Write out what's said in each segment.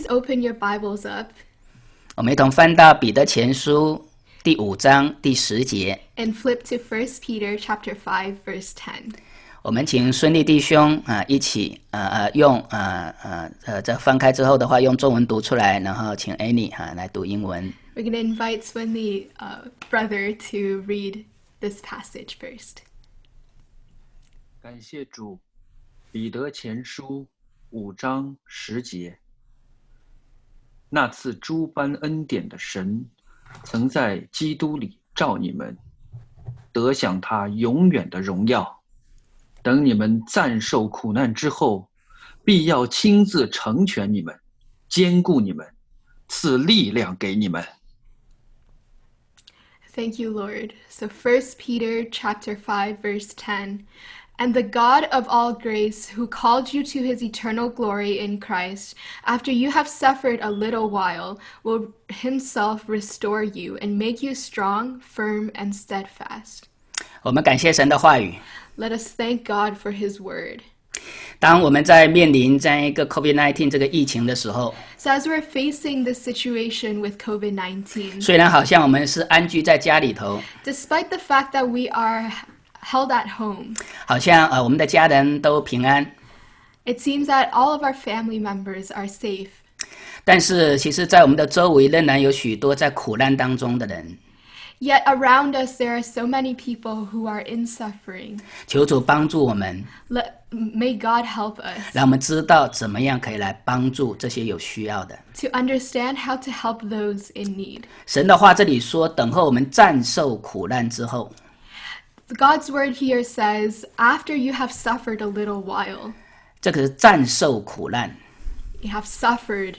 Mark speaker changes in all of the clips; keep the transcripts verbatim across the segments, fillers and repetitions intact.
Speaker 1: Open your Bibles up
Speaker 2: 我们一同翻到彼得前书第五章第十节，
Speaker 1: and flip to First Peter chapter five, verse ten.
Speaker 2: 我们请孙立弟兄啊一起呃呃用呃呃呃这翻开之后的话，用中文读出来，然后请 Annie 哈、啊、来读英文。
Speaker 1: We're going to invite Swinley, uh, brother, to read this passage first.
Speaker 3: 感谢主，彼得前书五章十节。那赐诸般恩典的神，曾在基督里召你们，得享他永远的荣耀。等你们暂受苦难之后，必要亲自成全你们，坚固你们，赐力量给你们。
Speaker 1: Thank you, Lord. So First Peter chapter five, verse ten. And the God of all grace, who called you to his eternal glory in Christ, after you have suffered a little while, will himself restore you and make you strong, firm, and steadfast.
Speaker 2: 我们感谢神的话语。
Speaker 1: Let us thank God for his word.
Speaker 2: 当我们在面临这样一个 COVID 十九 这个疫情的时候，
Speaker 1: So as we're facing this situation with COVID nineteen,
Speaker 2: 虽然好像我们是安居在家里头，
Speaker 1: despite the fact that we are held at home,
Speaker 2: 好像呃我们的家人都平安，
Speaker 1: it seems that all of our family members are safe.
Speaker 2: 但是其实在我们的周围仍然有许多在苦难当中的人。
Speaker 1: Yet around us there are so many people who are in suffering.
Speaker 2: 求主帮助我们，
Speaker 1: Let, may God help us
Speaker 2: 让我们知道怎么样可以来帮助这些有需要的。
Speaker 1: to understand how to help those in need.
Speaker 2: 神的话这里说，等候我们暂受苦难之后，
Speaker 1: God's word here says, after you have suffered a little while,
Speaker 2: 这个是暂受苦难
Speaker 1: you have suffered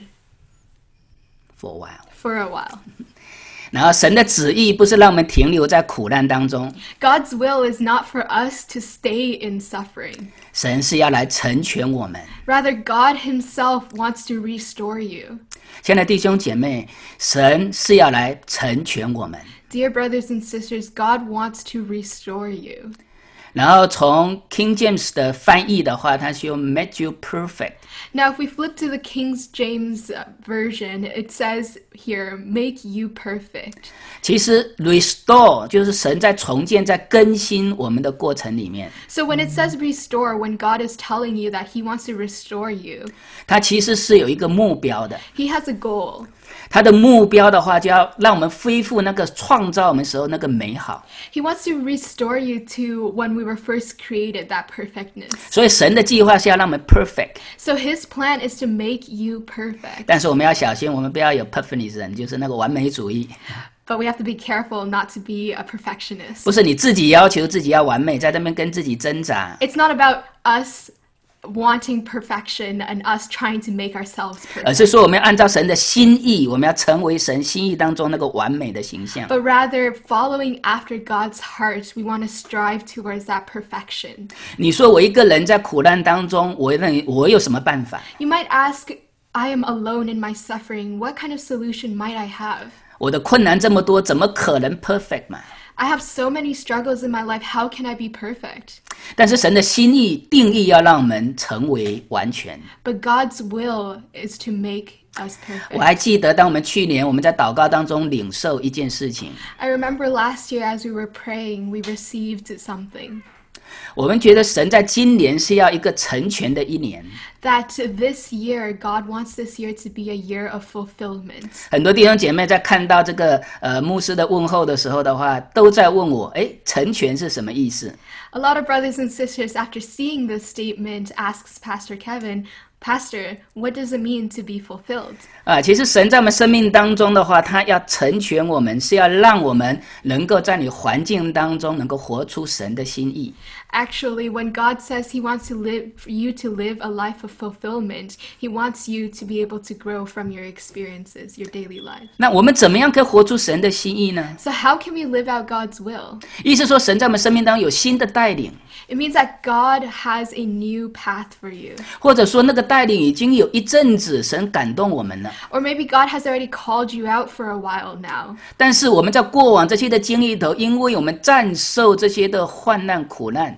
Speaker 2: for a while。
Speaker 1: for a while.
Speaker 2: 然后神的旨意不是让我们停留在苦难当中，
Speaker 1: God's will is not for us to stay in suffering.
Speaker 2: 神是要来成全我们。
Speaker 1: Rather, God himself wants to restore you.
Speaker 2: 亲爱的弟兄姐妹，神是要来成全我们。
Speaker 1: Dear brothers and sisters, God wants to restore you.
Speaker 2: 然后从 King James 的翻译的话，它是用 make you perfect。
Speaker 1: Now, if we flip to the King James version, it says here, make you perfect.
Speaker 2: 其实 restore 就是神在重建、在更新我们的过程里面，
Speaker 1: So when it says restore, when God is telling you that he wants to restore you,
Speaker 2: 它其实是有一个目标的。
Speaker 1: he has a goal.
Speaker 2: 它的目标的话，就要让我们恢复那个创造我们时候那个美好。
Speaker 1: He wants to restore you to when we were first created, that perfectness.
Speaker 2: 所以神的计划是要让我们 perfect，
Speaker 1: So his plan is to make you perfect.
Speaker 2: 但是我们要小心，我们不要有 perfectionism， 就是那个完美主义。
Speaker 1: But we have to be careful not to be a perfectionist.
Speaker 2: 不是你自己要求自己要完美，在那边跟自己挣扎。
Speaker 1: It's not about us wanting perfection and us trying to make ourselves
Speaker 2: 而
Speaker 1: perfect.
Speaker 2: 是说我们要按照神的心意，我们要成为神心意当中那个完美的形象。
Speaker 1: But rather, following after God's heart, we want to strive towards that perfection.
Speaker 2: 你说我一个人在苦难当中，我认为我有什么办法？
Speaker 1: You might ask, I am alone in my suffering. What kind of solution might I have?
Speaker 2: 我的困难这么多，怎么可能 perfect 嘛？
Speaker 1: I have so many struggles in my life. How can I be perfect?
Speaker 2: 但是神的心意定义要让我们成为完全。
Speaker 1: But God's will is to make us
Speaker 2: 我
Speaker 1: perfect.
Speaker 2: 还记得，当我们去年我们在祷告当中领受一件事情，
Speaker 1: I remember last year as we were praying, we received something.
Speaker 2: 我们觉得神在今年是要一个成全的一年。
Speaker 1: That this year, God wants this year to be a year of fulfillment.
Speaker 2: 很多弟兄姐妹在看到这个呃牧师的问候的时候的话，都在问我，诶，成全是什么意思？
Speaker 1: A lot of brothers and sisters, after seeing this statement, asks Pastor Kevin, Pastor, what does it mean to be fulfilled?
Speaker 2: 啊，其实神在我们生命当中的话，他要成全我们，是要让我们能够在你环境当中能够活出神的心意。
Speaker 1: Actually, when God says he wants to live for you to live a life of fulfillment, he wants you to be able to grow from your experiences, your daily life.
Speaker 2: 那我们怎么样可以活出神的心意呢？
Speaker 1: So how can we live out God's will?
Speaker 2: 意思说，神在我们生命当中有新的带领，
Speaker 1: It means that God has a new path for you.
Speaker 2: 或者说那个带领已经有一阵子神感动我们了，
Speaker 1: Or maybe God has already called you out for a while now.
Speaker 2: 但是我们在过往这些的经历头，因为我们战受这些的患难苦难，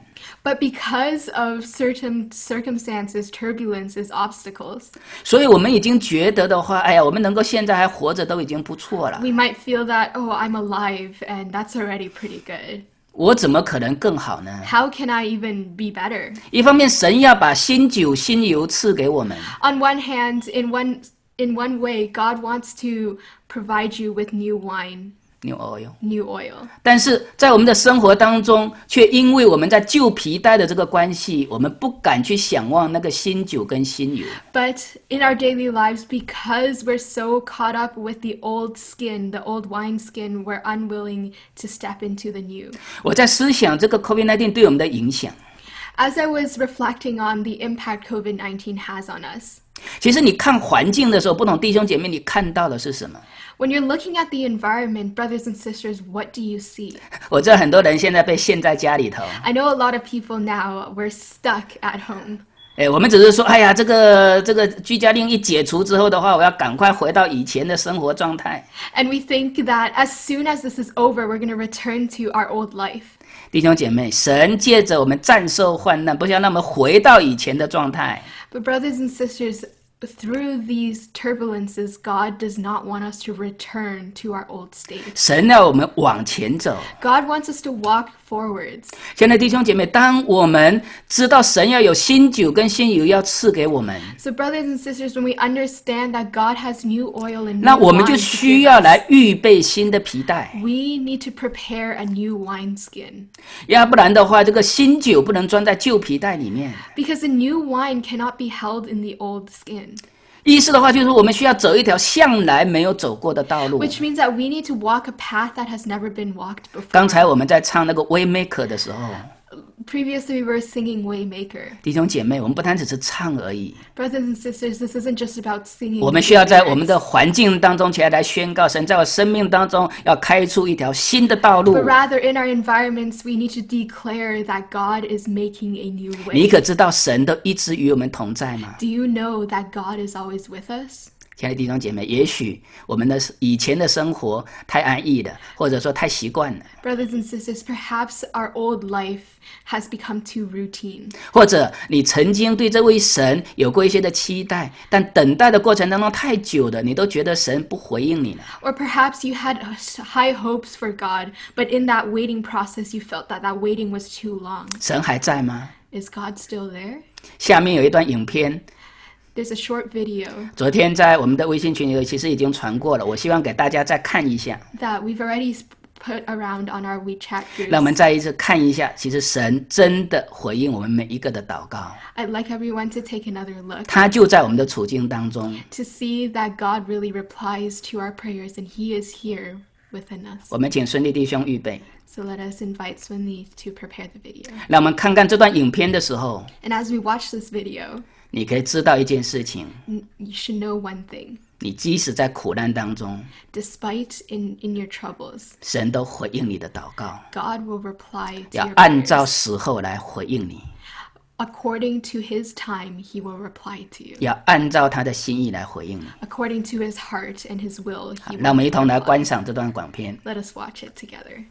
Speaker 1: But because of certain circumstances, turbulences, obstacles,
Speaker 2: 所以我们已经觉得的话，哎呀，我们能够现在还活着都已经不错了。
Speaker 1: we might feel that, oh, I'm alive, and that's already pretty good.
Speaker 2: 我怎么可能更好呢？
Speaker 1: How can I even be better?
Speaker 2: 一方面，神要把新酒、新油赐给我们；
Speaker 1: On one hand, in one in one way, God wants to provide you with new wine,
Speaker 2: New oil。
Speaker 1: new oil.
Speaker 2: 但是在我们的生活当中，却因为我们在旧皮带的这个关系，我们不敢去想望那个新酒跟新油。
Speaker 1: But in our daily lives, because we're so caught up with the old skin, the old wine skin, we're unwilling to step into the new.
Speaker 2: 我在思想这个 COVID 十九 对我们的影响。
Speaker 1: As I was reflecting on the impact COVID nineteen has on us,
Speaker 2: 其实你看环境的时候，不同弟兄姐妹，你看到的是什么？
Speaker 1: when you're looking at the environment, brothers and sisters, what do you see?
Speaker 2: 我知道很多人现在被陷在家里头。
Speaker 1: I know a lot of people now were stuck at home.
Speaker 2: 哎，我们只是说，哎呀，这个这个居家令一解除之后的话，我要赶快回到以前的生活状态。
Speaker 1: And we think that as soon as this is over, we're going to return to our old life.
Speaker 2: 弟兄姐妹，神借着我们战胜患难，不是要让我们回到以前的状态。
Speaker 1: But brothers and sisters, through these turbulences, God does not want us to return to our old state.
Speaker 2: 神要我们往前走。
Speaker 1: God wants us to walk forwards.
Speaker 2: 亲爱的弟兄姐妹，当我们知道神要有新酒跟新油要赐给我们，
Speaker 1: So brothers and sisters, when we understand that God has new oil and new
Speaker 2: 那我们就
Speaker 1: wine to
Speaker 2: 需
Speaker 1: give
Speaker 2: 要
Speaker 1: us,
Speaker 2: 来预备新的皮带，
Speaker 1: we need to prepare a new wineskin.
Speaker 2: 要不然的话，这个新酒不能装在旧皮带里面。
Speaker 1: Because the new wine cannot be held in the old skin.
Speaker 2: 意思的话，就是我们需要走一条向来没有走过的道路。
Speaker 1: Which means that we need to walk a path that has never been walked
Speaker 2: 刚
Speaker 1: before.
Speaker 2: 才我们在唱那个 Waymaker 的时候，
Speaker 1: Previously, we were singing Waymaker.
Speaker 2: 弟兄姐妹，我们不单只是唱而已，
Speaker 1: Brothers and sisters, this isn't just about singing.
Speaker 2: 我们需要在
Speaker 1: lyrics.
Speaker 2: 我们的环境当中起来来宣告，神在我生命当中要开出一条新的道路。
Speaker 1: But rather, in our environments, we need to declare that God is making a new
Speaker 2: 你
Speaker 1: way.
Speaker 2: 可知道神都一直与我们同在吗？
Speaker 1: Do you know that God is always with us?
Speaker 2: 亲爱的弟兄姐妹，也许我们的以前的生活太安逸了，或者说太习惯了，
Speaker 1: Brothers and sisters, perhaps our old life has become too routine.
Speaker 2: 或者你曾经对这位神有过一些的期待，但等待的过程当中太久了，你都觉得神不回应你了。
Speaker 1: Or perhaps you had high hopes for God, but in that waiting process, you felt that that waiting was too long.
Speaker 2: 神还在吗？
Speaker 1: Is God still there?
Speaker 2: 下面有一段影片，
Speaker 1: There's a short video
Speaker 2: 昨天在我们的微信群里其实已经传过了，我希望给大家再看一下，
Speaker 1: that we've already sp- put around on our WeChat
Speaker 2: 让我们
Speaker 1: groups.
Speaker 2: 再一次看一下，其实神真的回应我们每一个的祷告，
Speaker 1: I'd like everyone to take another look
Speaker 2: 他就在我们的处境当中。
Speaker 1: to see that God really replies to our prayers and He is here within us.
Speaker 2: 我们请孙弟弟兄预备，
Speaker 1: So let us invite Swinli to prepare the video.
Speaker 2: 让我们看看这段影片的时候，
Speaker 1: And as we watch this video,
Speaker 2: 你可以知道一件事情，
Speaker 1: n- you should know one thing.
Speaker 2: 你即使在苦难当中，
Speaker 1: Despite in, in your troubles,
Speaker 2: 神都回应你的祷告，
Speaker 1: God will reply to
Speaker 2: 要
Speaker 1: your
Speaker 2: 按照
Speaker 1: prayers.
Speaker 2: 时候来回应你，
Speaker 1: According to His time, He will reply to you.
Speaker 2: 要按照他的心意来回应你。
Speaker 1: According to His heart and His will, He
Speaker 2: 让我们一
Speaker 1: will
Speaker 2: 同来
Speaker 1: reply.
Speaker 2: 观赏这段短片。
Speaker 1: Let us watch it together.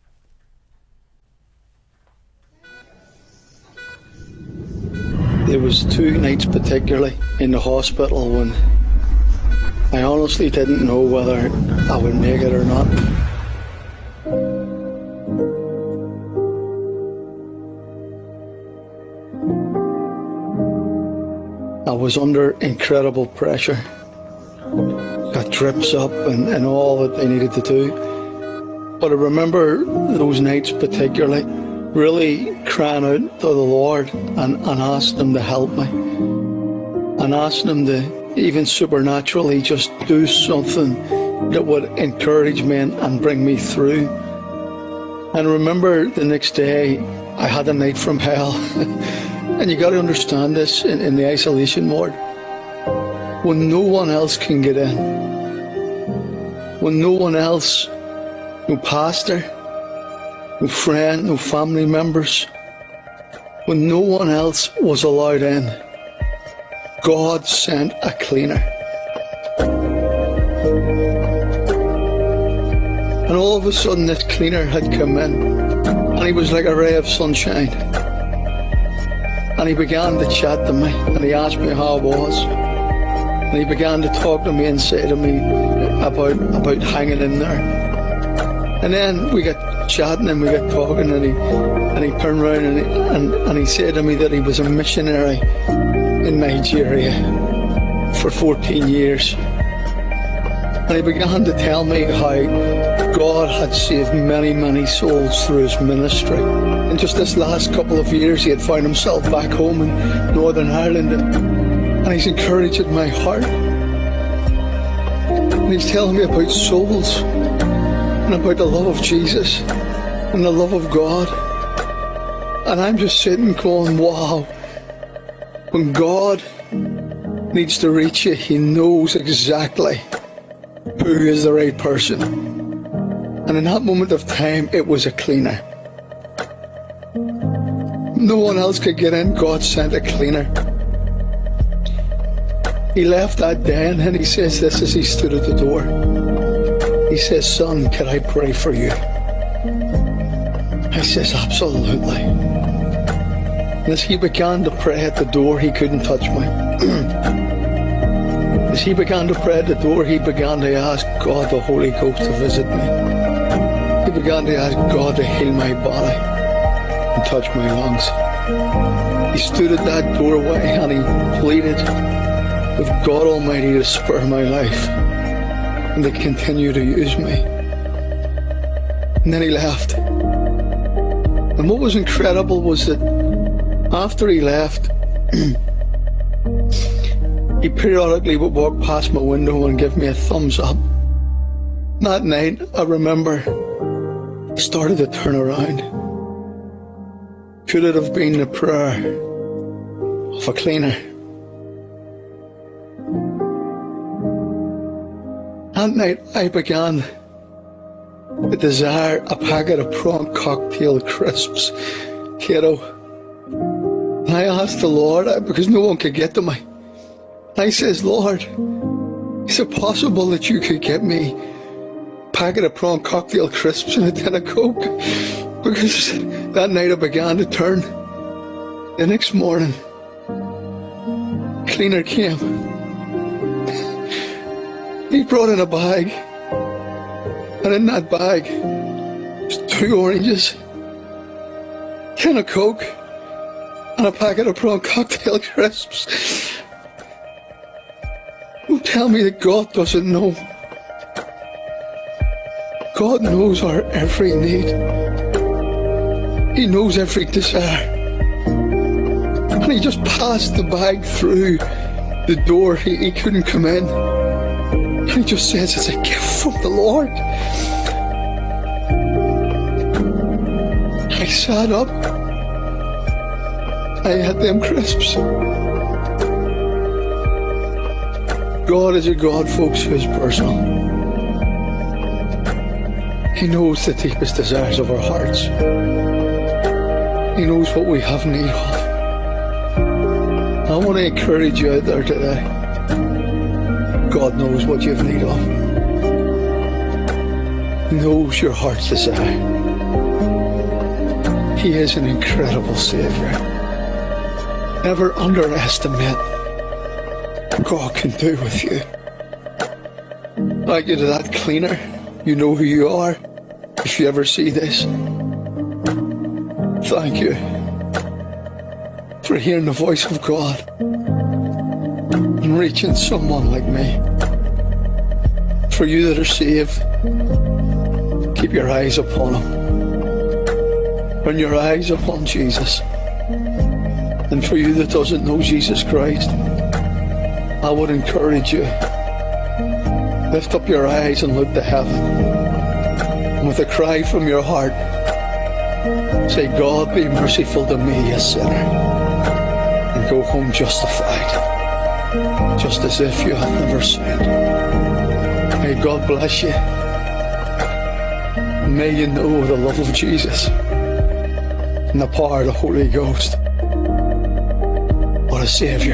Speaker 4: There was two nights particularly in the hospital when I honestly didn't know whether I would make it or not. I was under incredible pressure. Got drips up and, and all that they needed to do. But I remember those nights particularly really crying out to the Lord and, and asking Him to help me. And asking Him to even supernaturally just do something that would encourage me and, and bring me through. And I remember the next day I had a night from hell. And you got to understand this in, in the isolation ward. When no one else can get in, when no one else, no pastor, no friend, no family members, when no one else was allowed in, God sent a cleaner. And all of a sudden this cleaner had come in, and he was like a ray of sunshine. And he began to chat to me, and he asked me how I was. And he began to talk to me and say to me about about hanging in there. And then we got chatting and we got talking, and he and he turned around and he, and, and he said to me that he was a missionary in Nigeria for fourteen years. And he began to tell me how God had saved many, many souls through his ministry. And just this last couple of years, he had found himself back home in Northern Ireland, and he's encouraging my heart. And he's telling me about souls and about the love of Jesus and the love of God. And I'm just sitting going, wow. When God needs to reach you, he knows exactly who is the right person. And in that moment of time, it was a cleaner. No one else could get in. God sent a cleaner. He left that den, and he says this as he stood at the door. He says, son, can I pray for you? I says, absolutely. And as he began to pray at the door, he couldn't touch me. As he began to pray at the door, he began to ask God, the Holy Ghost, to visit me. He began to ask God to heal my body and touch my lungs. He stood at that doorway and he pleaded with God Almighty to spare my life and to continue to use me. And then he left. And what was incredible was that after he left, he periodically would walk past my window and give me a thumbs up. That night, I remember, I started to turn around. Could it have been the prayer of a cleaner? That night, I began to desire a packet of prawn cocktail crisps, Kato. And I asked the Lord, because no one could get to me. I says, Lord, is it possible that you could get me a packet of prawn cocktail crisps and a tin of Coke? Because that night I began to turn. The next morning, cleaner came. He brought in a bag, and in that bag was two oranges, a tin of Coke, and a packet of prawn cocktail crisps. Don't tell me that God doesn't know. God knows our every need. He knows every desire. And he just passed the bag through the door. He, he couldn't come in. And he just says it's a gift from the Lord. I sat up. I had them crisps. God is a God, folks, who is personal. He knows the deepest desires of our hearts. He knows what we have need of. I want to encourage you out there today. God knows what you have need of. He knows your heart's desire. He is an incredible Savior. Never underestimate what God can do with you. Like you to that cleaner, you know who you are. If you ever see this, thank you for hearing the voice of God and reaching someone like me. For you that are saved, keep your eyes upon Him. Turn your eyes upon Jesus. And for you that doesn't know Jesus Christ, I would encourage you, lift up your eyes and look to heaven. And with a cry from your heart, say, God, be merciful to me, a sinner. And go home justified, just as if you had never sinned. May God bless you. And may you know the love of Jesus and the power of the Holy Ghost. What a Savior.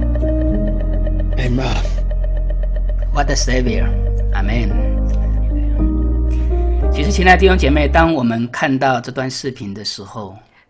Speaker 4: Amen.
Speaker 2: What a Savior. Amen. 其实，亲爱的弟兄姐妹，当我们看到这段视频的时候，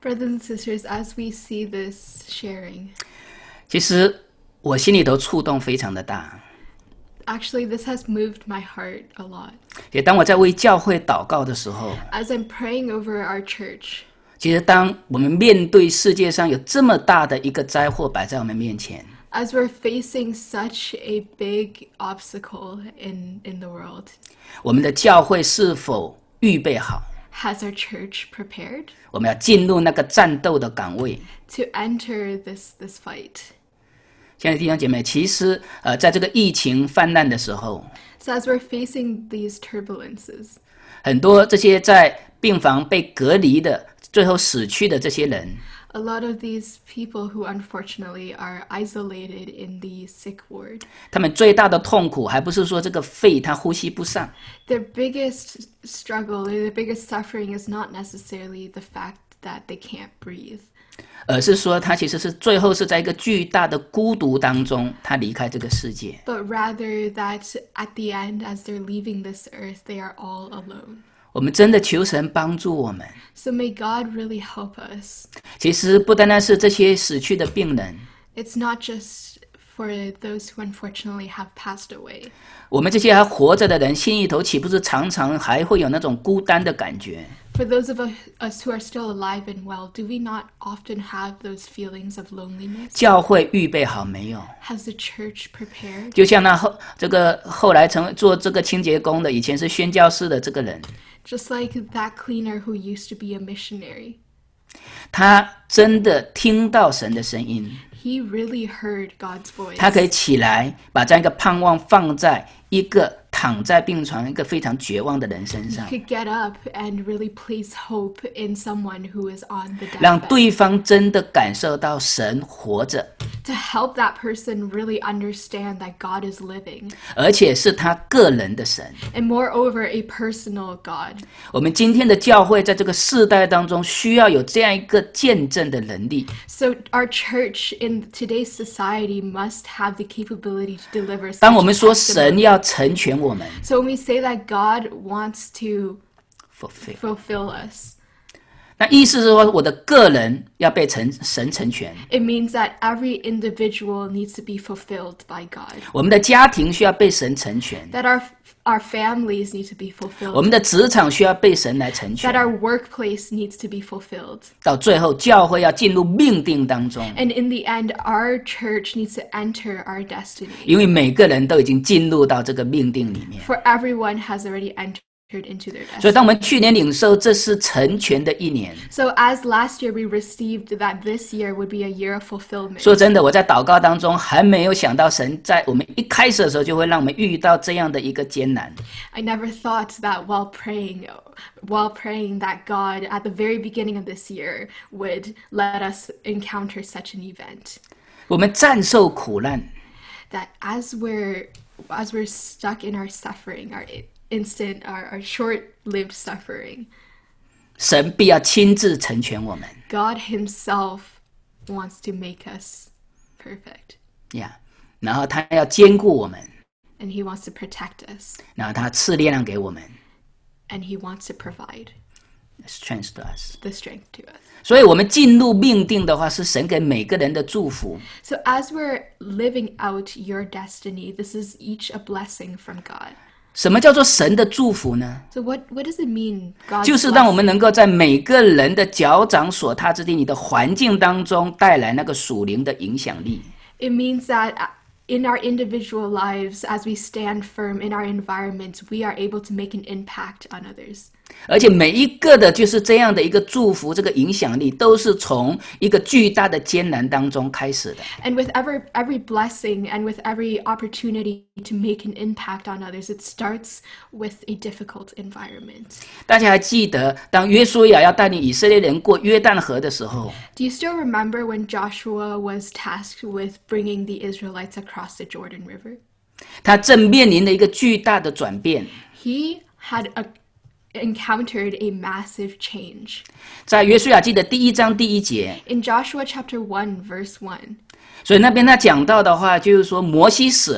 Speaker 1: Brothers and sisters, as we see this sharing,
Speaker 2: 其实我心里头触动非常的大。
Speaker 1: actually this has moved my heart a lot.
Speaker 2: 也当我在为教会祷告的时候，
Speaker 1: As I'm praying over our church,
Speaker 2: 其实当我们面对世界上有这么大的一个灾祸摆在我们面前，
Speaker 1: as we're facing such a big obstacle in, in the world,
Speaker 2: 我们的教会是否预备好？
Speaker 1: has our church prepared
Speaker 2: 我们要进入那个战斗的岗位。
Speaker 1: to enter this, this fight?
Speaker 2: 亲爱的弟兄姐妹，其实呃，在这个疫情泛滥的时候，
Speaker 1: So as we're facing these turbulences,
Speaker 2: 很多这些在病房被隔离的、最后死去的这些人，
Speaker 1: a lot of these people who unfortunately are isolated in the sick ward,
Speaker 2: 他们最大的痛苦还不是说这个肺他呼吸不上，
Speaker 1: their biggest struggle or their biggest suffering is not necessarily the fact that they can't breathe,
Speaker 2: 而是说他其实是最后是在一个巨大的孤独当中，他离开这个世界。
Speaker 1: but rather that at the end, as they're leaving this earth, they are all alone.
Speaker 2: 我们真的求神帮助我们。
Speaker 1: So may God really help us.
Speaker 2: 其实不单单是这些死去的病人，
Speaker 1: It's not just for those who unfortunately have passed away.
Speaker 2: 我们这些还活着的人，心里头岂不是常常还会有那种孤单的感觉？
Speaker 1: For those of us who are still alive and well, do we not often have those feelings of loneliness?
Speaker 2: 教会预备好没有？
Speaker 1: Has the church prepared?
Speaker 2: 就像那后这个后来成为做这个清洁工的，以前是宣教士的这个人，
Speaker 1: Just like that cleaner who used to be a missionary.
Speaker 2: 他真的听到神的声音，
Speaker 1: He really heard God's voice.
Speaker 2: 他可以起来，把这样一个盼望放在一个躺在病床、一个非常绝望的人身上，
Speaker 1: He could get up and really place hope in someone who is on the
Speaker 2: 让
Speaker 1: deathbed.
Speaker 2: 对方真的感受到神活着，
Speaker 1: To help that person really understand that God is living.
Speaker 2: 而且是他个人的神。
Speaker 1: And moreover, a personal God.
Speaker 2: 我们今天的教会在这个世代当中，需要有这样一个见证的能力。
Speaker 1: So our church in today's society must have the capability to deliver
Speaker 2: 当
Speaker 1: such
Speaker 2: 我们说
Speaker 1: testimony.
Speaker 2: 神要成全我们
Speaker 1: So when we say that God wants to
Speaker 2: fulfill，
Speaker 1: fulfill us,
Speaker 2: 那意思是说，我的个人要被成神成全，
Speaker 1: it means that every individual needs to be fulfilled by God.
Speaker 2: 我们的家庭需要被神成全，
Speaker 1: That our our families need to be
Speaker 2: 我
Speaker 1: fulfilled.
Speaker 2: 们的职场需要被神来成
Speaker 1: That
Speaker 2: 全，
Speaker 1: our workplace needs to be fulfilled.
Speaker 2: 到最后教会要进入命定当中，
Speaker 1: And in the end, our church needs to enter our destiny.
Speaker 2: 因为每个人都已经进入到这个命定里面。
Speaker 1: For everyone has already entered into their
Speaker 2: 所以，
Speaker 1: destiny.
Speaker 2: 当我们去年领受这是成全的一年，
Speaker 1: So as last year we received that this year would be a year of fulfillment.
Speaker 2: 说真的，我在祷告当中还没有想到神在我们一开始的时候就会让我们遇到这样的一个艰难。
Speaker 1: I never thought that while praying, while praying that God at the very beginning of this year would let us encounter such an event.
Speaker 2: 我们战受苦难，
Speaker 1: That as we're as we're stuck in our suffering, our instant, our, our short-lived suffering,
Speaker 2: 神必要亲自成全我们
Speaker 1: God Himself wants to make us perfect,
Speaker 2: 呀。然后他要兼顾我们，
Speaker 1: and He wants to protect us,
Speaker 2: 然后他赐力量给我们
Speaker 1: and He wants to provide
Speaker 2: ，strength to us。
Speaker 1: the strength to us.
Speaker 2: 所以，我们进入命定的话，是神给每个人的祝福。
Speaker 1: So as we're living out your destiny, this is each a blessing from God.
Speaker 2: 什么叫做神的祝福呢？
Speaker 1: So what, what does it mean, God's
Speaker 2: 就是让我
Speaker 1: blessing?
Speaker 2: 们能够在每个人的脚掌所踏之地，你的环境当中带来那个属灵的影响力。
Speaker 1: It means that in our individual lives, as we stand firm in our environments, we are able to make an impact on others.
Speaker 2: 而且每一个的就是这样的一个祝福，这个影响力都是从一个巨大的艰难当中开始的。
Speaker 1: And with every, every blessing and with every opportunity to make an impact on others, it starts with a difficult environment.
Speaker 2: 大家还记得，当约书亚要带领以色列人过约旦河的时候，
Speaker 1: Do you still remember when Joshua was tasked with bringing the Israelites across the Jordan River?
Speaker 2: 他正面临的一个巨大的转变。
Speaker 1: He had a, encountered a massive change.
Speaker 2: 在约书亚记的第一章第一节，
Speaker 1: In Joshua chapter one, verse one,
Speaker 2: 所以那边他讲到的话，就是说摩西死了，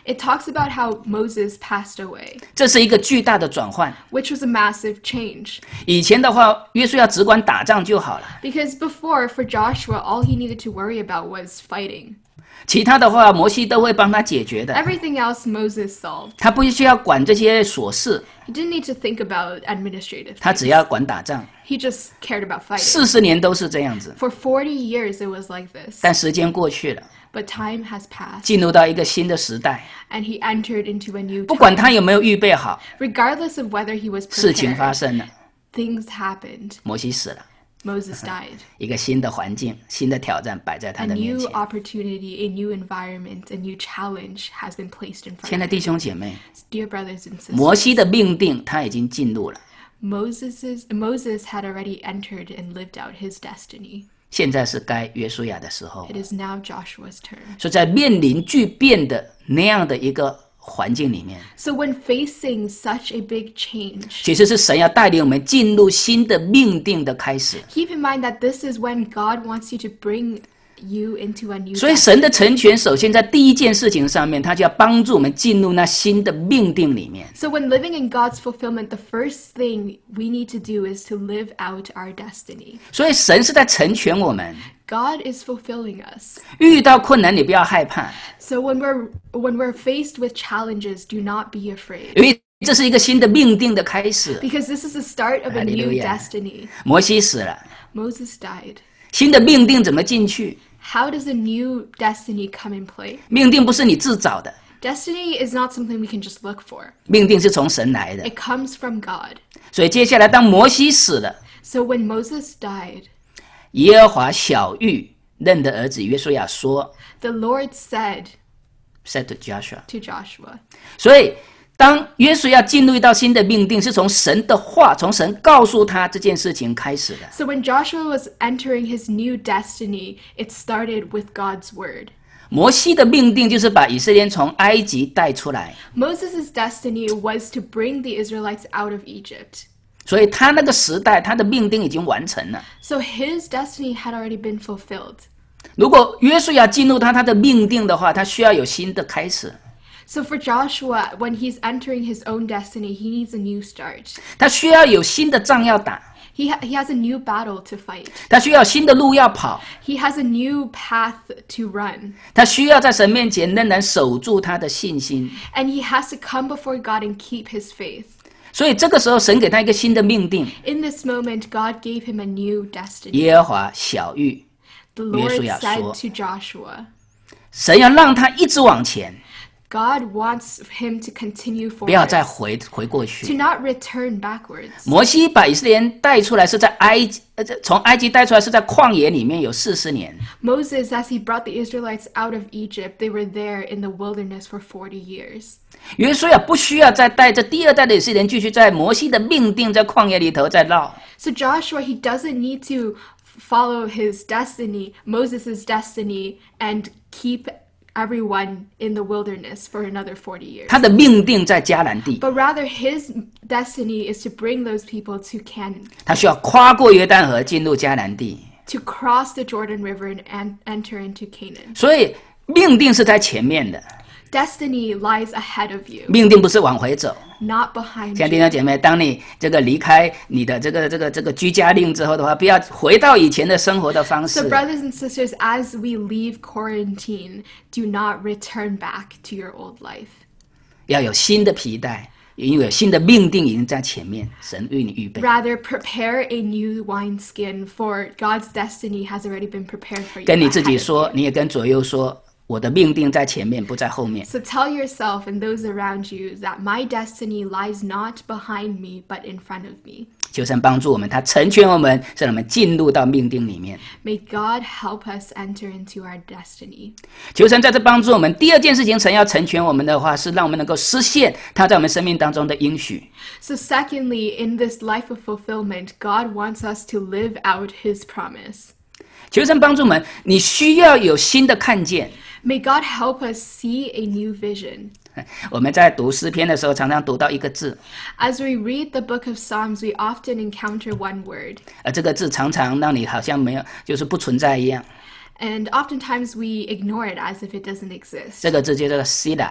Speaker 1: It talks about how Moses passed away,
Speaker 2: 这是一个巨大的转换。
Speaker 1: which was a massive change.
Speaker 2: 以前的话，约书亚只管打仗就好了，
Speaker 1: Because before, for Joshua, all he needed to worry about was fighting.
Speaker 2: 其他的话，摩西都会帮他解决的。
Speaker 1: Everything else Moses solved.
Speaker 2: 他不需要管这些琐事，
Speaker 1: He didn't need to think about administrative
Speaker 2: 他
Speaker 1: things.
Speaker 2: 只要管打仗。
Speaker 1: He just cared about fighting.
Speaker 2: 四十年都是这样子，
Speaker 1: For forty years, it was like this.
Speaker 2: 但时间过去了，
Speaker 1: But time has passed,
Speaker 2: 进入到一个新的时代，
Speaker 1: and he entered into a new
Speaker 2: 不管
Speaker 1: time.
Speaker 2: 他有没有预备好，
Speaker 1: Regardless of whether he was
Speaker 2: 事情发
Speaker 1: prepared,
Speaker 2: 生了，
Speaker 1: things happened.
Speaker 2: 摩西死了，
Speaker 1: Moses died.
Speaker 2: 一个新的环境、新的挑战摆在他
Speaker 1: A
Speaker 2: 的面
Speaker 1: new
Speaker 2: 前。
Speaker 1: opportunity, a new environment, a new challenge has been placed in
Speaker 2: 亲
Speaker 1: front
Speaker 2: 爱的
Speaker 1: of
Speaker 2: 弟
Speaker 1: him.
Speaker 2: 兄姐妹，
Speaker 1: Dear brothers and
Speaker 2: 摩
Speaker 1: sisters,
Speaker 2: 西的命定他已经进入了，
Speaker 1: Moses's, Moses had already entered and lived out his destiny.
Speaker 2: 现在是该约书亚的时候。
Speaker 1: It is now Joshua's turn.
Speaker 2: 所以在面临巨变的那样的一个环境里面，
Speaker 1: So when facing such a big change,
Speaker 2: 其实是神要带领我们进入新的命定的开始。
Speaker 1: keep in mind that this is when God wants you to bring you into a new
Speaker 2: 所以
Speaker 1: destiny.
Speaker 2: 神的成全，首先在第一件事情上面，他就要帮助我们进入那新的命定里面。
Speaker 1: So when living in God's fulfillment, the first thing we need to do is to live out our destiny.
Speaker 2: 所以神是在成全我们。
Speaker 1: God is fulfilling us.
Speaker 2: 遇到困难，你不要害怕，
Speaker 1: So when we're when we're faced with challenges, do not be afraid.
Speaker 2: 因为这是一个新的命定的开始。
Speaker 1: Because this is the start of a new
Speaker 2: Hallelujah.
Speaker 1: destiny.
Speaker 2: 摩西死了，
Speaker 1: Moses died.
Speaker 2: 新的命定怎么进去？
Speaker 1: How does a new destiny come in play?
Speaker 2: 命定不是你自找的，
Speaker 1: Destiny is not something we can just look for.
Speaker 2: 命定是从神来的。
Speaker 1: It comes from God.
Speaker 2: 所以接下来，当摩西死了，
Speaker 1: So when Moses died,
Speaker 2: 耶和华晓谕嫩的儿子约书亚说
Speaker 1: the Lord said
Speaker 2: ，said to Joshua。
Speaker 1: to Joshua.
Speaker 2: 所以，当约书亚进入到新的命定，是从神的话，从神告诉他这件事情开始的。
Speaker 1: So when Joshua was entering his new destiny, it started with God's word.
Speaker 2: 摩西的命定就是把以色列人从埃及带出来，
Speaker 1: Moses' destiny was to bring the Israelites out of Egypt.
Speaker 2: 所以他那个时代，他的命定已经完成了。
Speaker 1: So his destiny had already been fulfilled.
Speaker 2: 如果约书亚进入他他的命定的话，他需要有新的开始，
Speaker 1: So for Joshua, when he's entering his own destiny, he needs a new start.
Speaker 2: 他需要有新的仗要打，
Speaker 1: He, ha- he has a new battle to fight.
Speaker 2: 他需要有新的路要跑，
Speaker 1: He has a new path to run.
Speaker 2: 他需要在神面前仍然守住他的信心。
Speaker 1: And he has to come before God and keep his faith.
Speaker 2: 所以这个时候，神给他一个新的命定，
Speaker 1: In this moment, God gave him a new destiny.
Speaker 2: 耶和华晓谕，
Speaker 1: The Lord
Speaker 2: 约书亚说，
Speaker 1: said to Joshua,
Speaker 2: 神要让他一直往前，
Speaker 1: God wants him to continue
Speaker 2: 不要
Speaker 1: forward,
Speaker 2: 再回回过
Speaker 1: to
Speaker 2: 去。
Speaker 1: not return backwards.
Speaker 2: 摩西把以色列人带出来是在埃及，呃，这从埃及带出来是在旷野里面有四十年。
Speaker 1: Moses, as he brought the Israelites out of Egypt, they were there in the wilderness for forty years.
Speaker 2: 约书亚不需要再带着第二代的以色列人继续在摩西的命定在旷野里头再绕，
Speaker 1: So Joshua, he doesn't need to follow his destiny, Moses' destiny, and keep everyone in the wilderness for another forty years.
Speaker 2: 他的命定在迦南地，
Speaker 1: But rather, his destiny is to bring those people to Canaan,
Speaker 2: 他需要跨过约旦河进入迦南地，
Speaker 1: to cross the Jordan River and en- enter into Canaan.
Speaker 2: 所以命定是在前面的，
Speaker 1: Destiny lies ahead of you,
Speaker 2: 命定不是往回走。
Speaker 1: not behind
Speaker 2: 亲爱的弟
Speaker 1: you.
Speaker 2: 兄姐妹，当你这个离开你的这个这个这个居家令之后的话，不要回到以前的生活的方
Speaker 1: So
Speaker 2: 式。
Speaker 1: brothers and sisters, as we leave quarantine, do not return back to your old life.
Speaker 2: 要有新的皮带，因为有新的命定已经在前面，神为你预备。
Speaker 1: Rather, prepare a new wineskin, for God's destiny has already been prepared for you.
Speaker 2: 跟你自己
Speaker 1: ahead of
Speaker 2: 说，你也跟左右说，我的命定在前面，不在后面。
Speaker 1: So tell yourself and those around you that my destiny lies not behind me, but in front of me.
Speaker 2: 求神帮助我们，他成全我们，使我们进入到命定里面。
Speaker 1: May God help us enter into our destiny.
Speaker 2: 求神在这帮助我们。第二件事情，神要成全我们的话，是让我们能够实现他在我们生命当中的应许。
Speaker 1: So secondly, in this life of fulfillment, God wants us to live out his promise.
Speaker 2: 求神帮助我们，你需要有新的看见。
Speaker 1: May God help us see a new vision.
Speaker 2: 我们在读诗篇的时候，常常读到一个字，
Speaker 1: As we read the book of Psalms, we often encounter one word.
Speaker 2: 而这个字常常让你好像没有，就是不存在一样。
Speaker 1: And oftentimes we ignore it as if it doesn't exist.
Speaker 2: 这个字就叫做 Sila，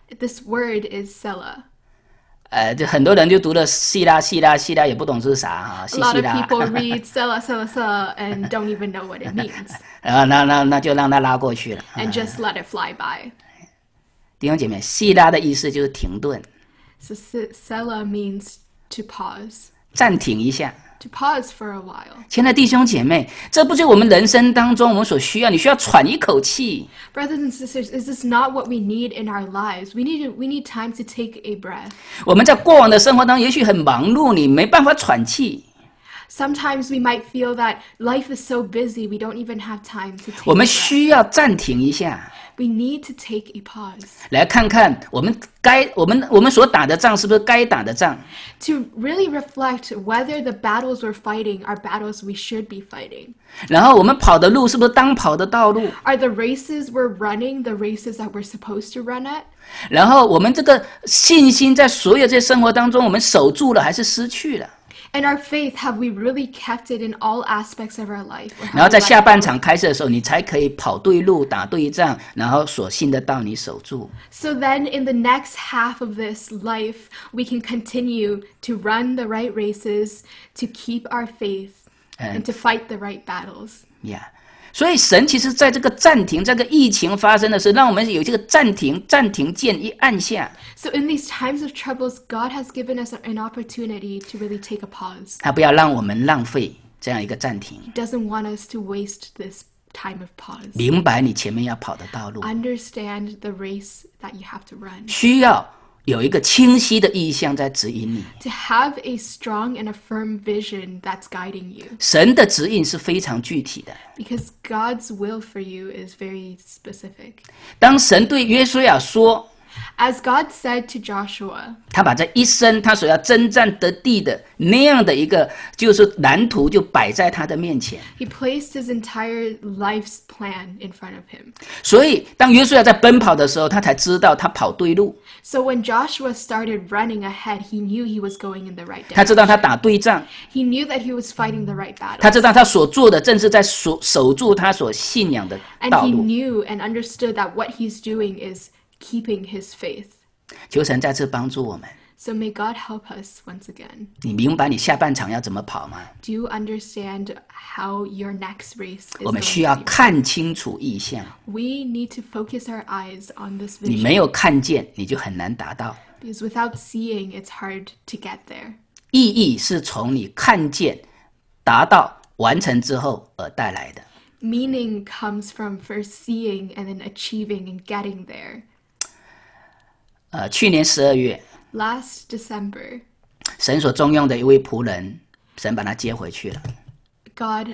Speaker 1: This word is Selah.
Speaker 2: 呃，就很多人就读了细拉细拉细拉，也不懂是啥哈，
Speaker 1: A
Speaker 2: 细
Speaker 1: lot
Speaker 2: 细
Speaker 1: of
Speaker 2: 拉。
Speaker 1: people read Selah, Selah, Selah and don't even know what it means
Speaker 2: 然后那那那就让它拉过去了。
Speaker 1: and just let it fly by.
Speaker 2: 弟兄姐妹，细拉的意思就是停顿，
Speaker 1: So Se- Selah means to pause,
Speaker 2: 暂停一下。
Speaker 1: to pause for a while.
Speaker 2: 亲爱的弟兄姐妹，这不就是我们人生当中我们所需要？你需要喘一口气。
Speaker 1: Brothers and sisters, is this not what we need in our lives? We need to, we need time to take a breath.
Speaker 2: 我们在过往的生活当中，也许很忙碌，你没办法喘气。
Speaker 1: Sometimes we might feel that life is so busy we don't even have time to take
Speaker 2: 我
Speaker 1: a
Speaker 2: 们
Speaker 1: breath.
Speaker 2: 需要暂停一下，
Speaker 1: We need to take a pause
Speaker 2: 来看看我们该我们我们所打的仗是不是该打的仗。
Speaker 1: to really reflect whether the battles we're fighting are battles we should be fighting.
Speaker 2: 然后我们跑的路是不是当跑的道路？
Speaker 1: Are the races we're running the races that we're supposed to run at?
Speaker 2: 然后我们这个信心在所有这些生活当中，我们守住了还是失去了？
Speaker 1: And our faith, have we really kept it in all aspects of our life? Or have
Speaker 2: 然后
Speaker 1: we
Speaker 2: 在
Speaker 1: let
Speaker 2: 下
Speaker 1: it
Speaker 2: 半
Speaker 1: go?
Speaker 2: 场开始的时候，你才可以跑对路、打对仗，然后所信的道你守住。
Speaker 1: So then in the next half of this life, we can continue to run the right races, to keep our faith, and to fight the right battles.
Speaker 2: Yeah. 所以神其实在这个暂停，这个疫情发生的时候，让我们有这个暂停暂停键一按下，
Speaker 1: So in these times of troubles, God has given us an opportunity to really take a pause.
Speaker 2: 他不要让我们浪费这样一个暂停。
Speaker 1: He doesn't want us to waste this time of pause.
Speaker 2: 明白你前面要跑的道路，
Speaker 1: Understand the race that you have to run.
Speaker 2: 需要有一个清晰的意向在指引你。
Speaker 1: To have a strong and a firm vision that's guiding you.
Speaker 2: 神的指引是非常具体的。
Speaker 1: Because God's will for you is very specific.
Speaker 2: 当神对约书亚说，
Speaker 1: As God said to Joshua,
Speaker 2: 他把这一生他所要征战得地的那样的一个就是蓝图就摆在他的面前。
Speaker 1: he placed his entire life's plan in front of him.
Speaker 2: 所以当约书亚在奔跑的时候，他才知道他跑对路，
Speaker 1: So when Joshua started running ahead, he knew he was going in the right
Speaker 2: 他
Speaker 1: direction.
Speaker 2: 知道他打对仗，
Speaker 1: He knew that he was fighting the right
Speaker 2: 他
Speaker 1: battle.
Speaker 2: 知道他所做的正是在守守住他所信仰的
Speaker 1: And
Speaker 2: 道
Speaker 1: he
Speaker 2: 路。
Speaker 1: knew and understood that what he's doing is keeping his faith.
Speaker 2: 求神再次帮助我们。
Speaker 1: So may God help us once again.
Speaker 2: 你明白你下半场要怎么跑吗？
Speaker 1: Do you understand how your next race is
Speaker 2: 我们
Speaker 1: going
Speaker 2: 需要
Speaker 1: to be?
Speaker 2: 看清楚意向。
Speaker 1: We need to focus our eyes on this
Speaker 2: 你
Speaker 1: vision.
Speaker 2: 没有看见，你就很难达到。
Speaker 1: Because without seeing, it's hard to get there.
Speaker 2: 意义是从你看见、达到、完成之后而带来的。
Speaker 1: Meaning comes from first seeing and then achieving and getting there.
Speaker 2: 呃，去年十二月，
Speaker 1: Last December,
Speaker 2: 神所重用的一位仆人，神把他接回去了。
Speaker 1: God,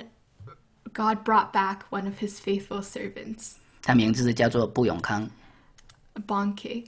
Speaker 1: God brought back one of his faithful servants,
Speaker 2: 他名字叫做布永康
Speaker 1: Bonke,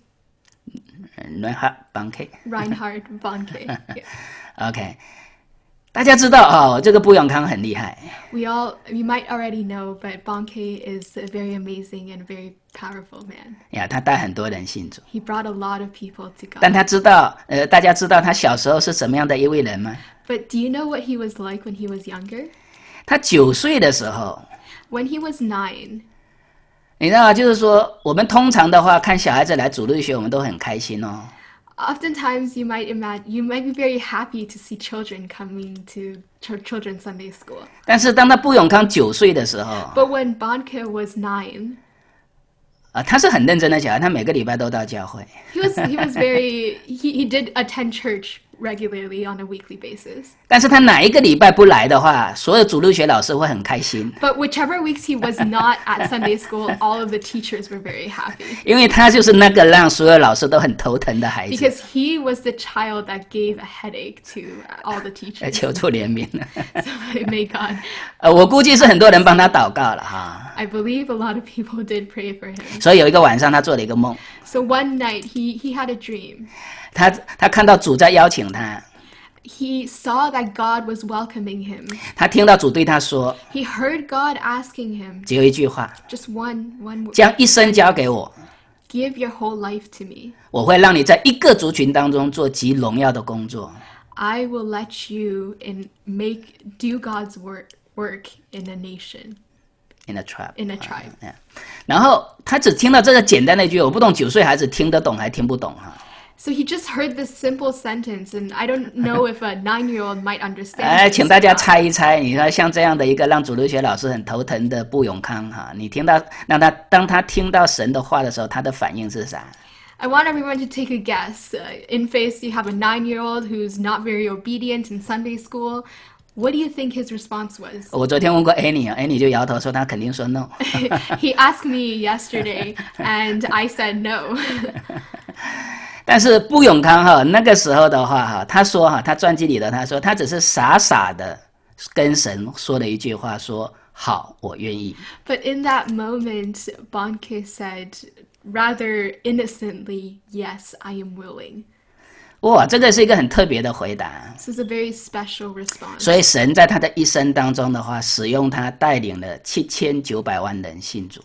Speaker 2: ，Reinhard Bonke。
Speaker 1: Reinhard Bonke. Yeah.
Speaker 2: OK， 大家知道哦，这个布永康很厉害。
Speaker 1: We all, you might already know, but Bonke is a very amazing and very powerful man.
Speaker 2: 呀，他带很多人信主，
Speaker 1: He brought a lot of people to
Speaker 2: 但
Speaker 1: God.
Speaker 2: 他知道，呃，大家知道他小时候是什么样的一位人吗？
Speaker 1: But do you know what he was like when he was younger?
Speaker 2: 他九岁的时候，
Speaker 1: When he was nine,
Speaker 2: 你知道，就是说，我们通常的话，看小孩子来主日学，我们都很开心哦。
Speaker 1: oftentimes you might imagine, you might be very happy to see children coming to ch- children's Sunday school.
Speaker 2: 但是当他布永康九岁的时候，
Speaker 1: But when Bonke was nine,
Speaker 2: 啊，他是很认真的小孩，他每个礼拜都到教会。
Speaker 1: he was he was very he, he did attend church regularly on a weekly basis.
Speaker 2: 但是他哪一个礼拜不来的话，所有主日学老师会很开心，
Speaker 1: But whichever weeks he was not at Sunday school, all of the teachers were very happy
Speaker 2: 因为他就是那个让所有老师都很头疼的孩子。
Speaker 1: because he was the child that gave a headache to all the
Speaker 2: 来
Speaker 1: teachers.
Speaker 2: 求助怜悯。
Speaker 1: So may God,
Speaker 2: 呃，我估计是很多人帮他祷告了哈。
Speaker 1: I believe a lot of people did pray for him.
Speaker 2: 所以有一个晚上，他做了一个梦，
Speaker 1: So one night he he had a dream.
Speaker 2: 他他看到主在邀请他，
Speaker 1: He saw that God was welcoming him.
Speaker 2: 他听到主对他说
Speaker 1: He heard God asking him
Speaker 2: 只有一句话：
Speaker 1: just one one word.
Speaker 2: 将一生交给我，
Speaker 1: Give your whole life to me.
Speaker 2: 我会让你在一个族群当中做极荣耀的工作。
Speaker 1: I will let you in make do God's work work in a nation.
Speaker 2: in a trap.
Speaker 1: in a tribe.
Speaker 2: 啊、然后他只听到这个简单的一句，我不懂九岁孩子听得懂还听不懂哈。
Speaker 1: So he just heard this simple sentence, and I don't know if a nine-year-old might understand.
Speaker 2: 哎，
Speaker 1: this
Speaker 2: 请大家
Speaker 1: or not.
Speaker 2: 猜一猜，你看像这样的一个让主日学老师很头疼的布永康哈，你听到让他当他听到神的话的时候，他的反应是啥？
Speaker 1: I want everyone to take a guess. Uh, in face, you have a nine-year-old who's not very obedient in Sunday school. What do you think his response was?
Speaker 2: 我昨天问过 Annie，Annie 就摇头说他肯定说 no。
Speaker 1: He asked me yesterday, and I said no.
Speaker 2: 但是布永康哈那个时候的话哈，他说哈，他传记里的他说他只是傻傻的跟神说了一句话说好，我愿意。
Speaker 1: But in that moment, Bonke said, rather innocently, yes, I am willing.
Speaker 2: 哇，这个是一个很特别的回答。
Speaker 1: This is a very special response.
Speaker 2: 所以神在他的一生当中的话，使用他带领了七千九百万人信主。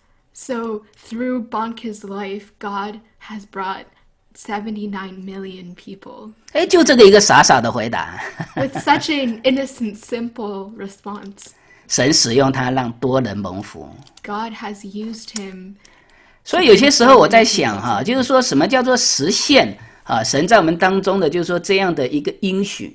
Speaker 1: So through Bonke's life, God has brought seventy-nine million people
Speaker 2: 哎，就这个一个傻傻的回答，
Speaker 1: with such an innocent, simple response.
Speaker 2: 神使用他让多人蒙福。
Speaker 1: God has used him.
Speaker 2: 所以有些时候我在想哈，就是说什么叫做实现啊？神在我们当中的，就是说这样的一个应许。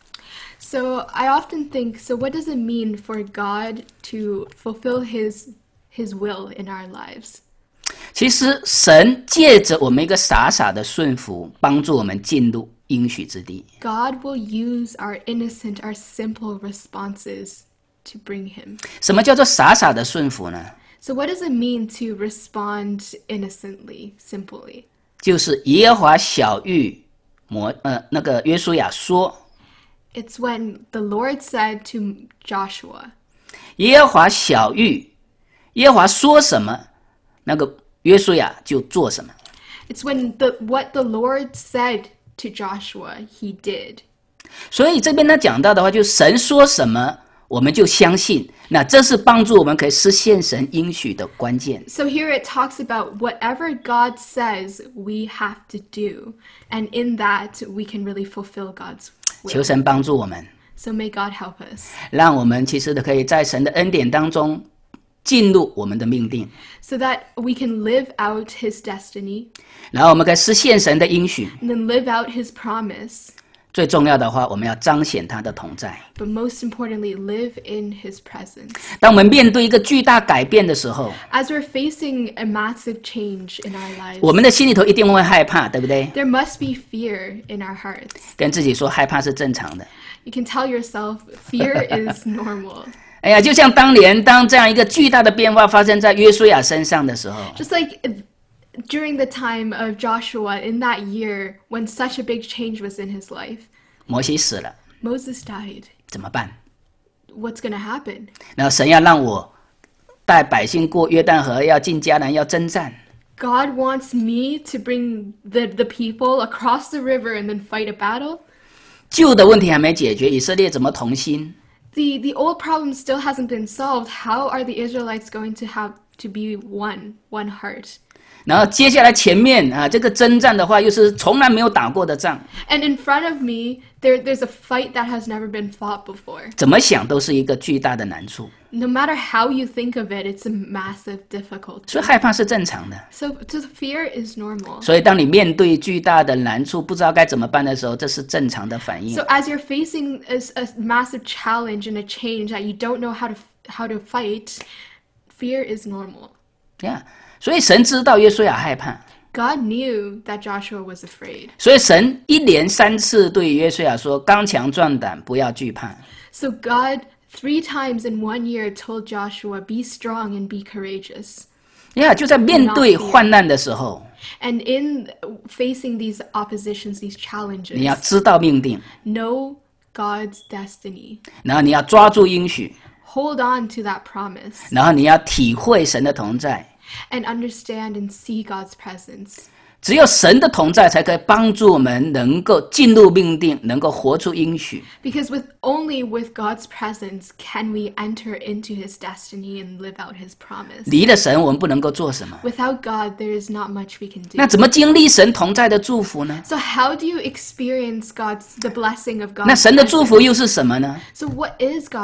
Speaker 1: So I often think, so what does it mean for God to fulfill his his will in our lives?
Speaker 2: 其实神借着我们一个傻傻的顺服，帮助我们进入应许之地。
Speaker 1: God will use our innocent, our simple responses to bring him.
Speaker 2: 什么叫做傻傻的顺服呢？
Speaker 1: So what does it mean to respond innocently, simply?
Speaker 2: 就是耶和华晓谕摩呃那个约书亚说，
Speaker 1: It's when the Lord said to Joshua,
Speaker 2: 耶和华晓谕，耶和华说什么，那个约书亚就做什么。
Speaker 1: it's when the what the Lord said to Joshua, he did.
Speaker 2: 所以这边他讲到的话，就是神说什么，我们就相信。那这是帮助我们可以实现神应许的关键。
Speaker 1: So here it talks about whatever God says we have to do, and in that we can really fulfill God's
Speaker 2: 求
Speaker 1: will.
Speaker 2: 神帮助我们，
Speaker 1: So may God help us,
Speaker 2: 让我们其实可以在神的恩典当中进入我们的命定，
Speaker 1: so that we can live out his destiny
Speaker 2: 然后我们可以实现神的应许。
Speaker 1: and then live out his promise.
Speaker 2: 最重要的话，我们要彰显他的同在。
Speaker 1: But most importantly, live in his presence.
Speaker 2: 当我们面对一个巨大改变的时候，
Speaker 1: As we're facing a massive change in our lives,
Speaker 2: 我们的心里头一定会害怕，对不对？
Speaker 1: there must be fear in our hearts.
Speaker 2: 跟自己说害怕是正常的。
Speaker 1: You can tell yourself fear is normal.
Speaker 2: 哎呀，就像当年当这样一个巨大的变化发生在约书亚身上的时候，
Speaker 1: Just like during the time of Joshua in that year when such a big change was in his life,
Speaker 2: 摩西死了，
Speaker 1: Moses died.
Speaker 2: 怎么办？
Speaker 1: What's going to happen?
Speaker 2: 然后神要让我带百姓过约旦河，要进迦南，要征战。
Speaker 1: God wants me to bring the, the people across the river and then fight a battle.
Speaker 2: 旧的问题还没解决，以色列怎么同心？
Speaker 1: The, the old problem still hasn't been solved. How are the Israelites going to have to be one, one heart?
Speaker 2: 然后接下来前面啊，这个征战的话，又是从来没有打过的仗，
Speaker 1: And in front of me, there, there's a fight that has never been fought before.
Speaker 2: 怎么想都是一个巨大的难处，
Speaker 1: No matter how you think of it, it's a massive difficulty.
Speaker 2: 所以害怕是正常的。
Speaker 1: So, so fear is normal.
Speaker 2: 所以当你面对巨大的难处，不知道该怎么办的时候，这是正常的反应
Speaker 1: So。as you're facing a, a massive challenge and a change that you don't know how to how to fight, fear is normal.
Speaker 2: Yeah. 所以神知道约书亚害怕，
Speaker 1: God knew that Joshua was afraid.
Speaker 2: 所以神一连三次对约书亚说：“刚强壮胆，不要惧怕。”
Speaker 1: So God three times in one year told Joshua, "Be strong and be courageous."
Speaker 2: 呀，就在面对患难的时候，
Speaker 1: And in facing these oppositions, these
Speaker 2: 你要
Speaker 1: challenges,
Speaker 2: 知道命定，
Speaker 1: know God's destiny.
Speaker 2: 然后你要抓住应许，
Speaker 1: Hold on to that promise
Speaker 2: 然后你要体会神的同在。
Speaker 1: and understand and see God's presence.
Speaker 2: 只有神的同在，才可以帮助我们能够进入命定，能够活出应许。
Speaker 1: Because with only with God's presence can we enter into his destiny and live out his promise.
Speaker 2: 离了神，我们不能够做什么。
Speaker 1: Without God, there is not much we can
Speaker 2: 那
Speaker 1: do.
Speaker 2: 怎么经历神同在的祝福呢？
Speaker 1: So how do you experience God's the blessing of
Speaker 2: 那
Speaker 1: God's
Speaker 2: 神的祝
Speaker 1: presence?
Speaker 2: 福又是什么呢？
Speaker 1: So what is God's